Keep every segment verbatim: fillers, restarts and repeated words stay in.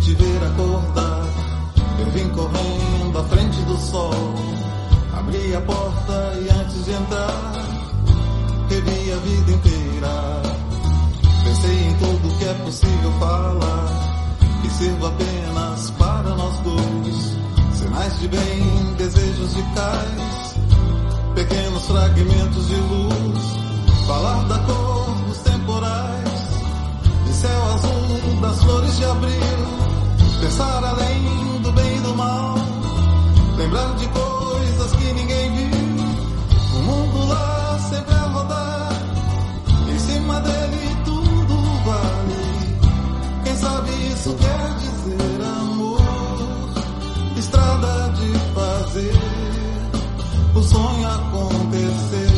te ver acordar. Eu vim correndo à frente do sol, abri a porta e antes de entrar, revi a vida inteira. Pensei em tudo que é possível falar, que sirva apenas para nós dois. Sinais de bem, desejos de cais, pequenos fragmentos de luz. Falar da cor dos temporais, de céu azul, das flores de abril. Pensar além do bem e do mal, lembrar de coisas que ninguém viu. O mundo lá sempre a rodar, em cima dele tudo vale. Quem sabe isso quer dizer amor, estrada de fazer o sonho acontecer.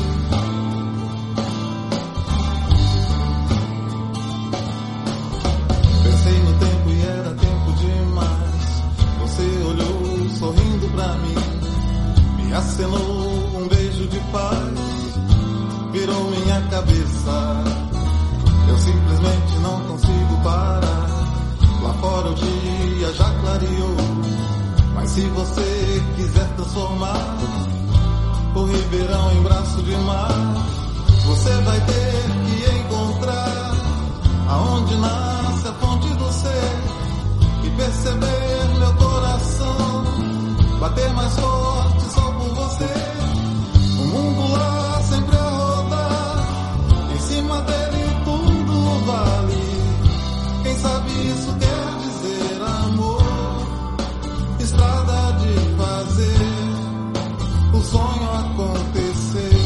Pensei no tempo e era tempo demais. Você olhou sorrindo pra mim, me acenou um beijo de paz, virou minha cabeça. Eu simplesmente não consigo parar. Lá fora o dia já clareou, mas se você quiser transformar o ribeirão em braço de mar, você vai ter que encontrar aonde nasce a fonte do ser e perceber meu coração bater mais forte só por você. O mundo lá sempre a rodar, em cima dele tudo vale. Quem sabe isso quer dizer amor, estrada de fazer o sonho acontecer.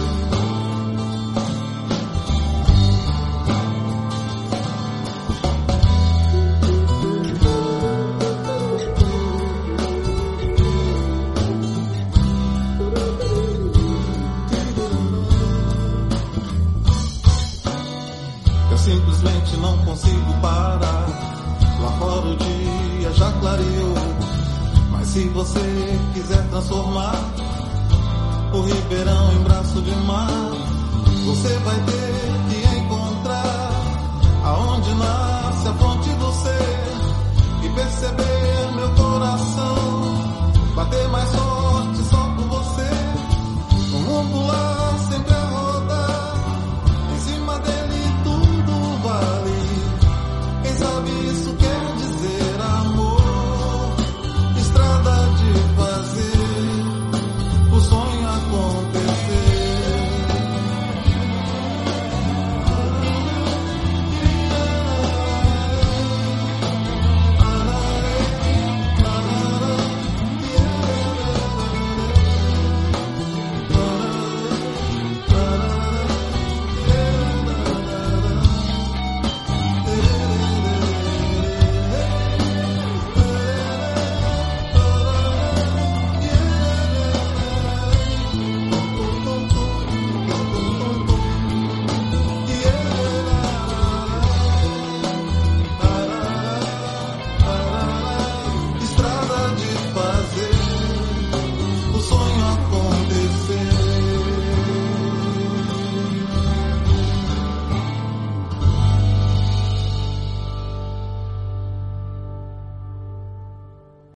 Eu simplesmente não consigo parar. Lá fora o dia já clareou, mas se você quiser transformar o ribeirão em braço de mar, você vai ter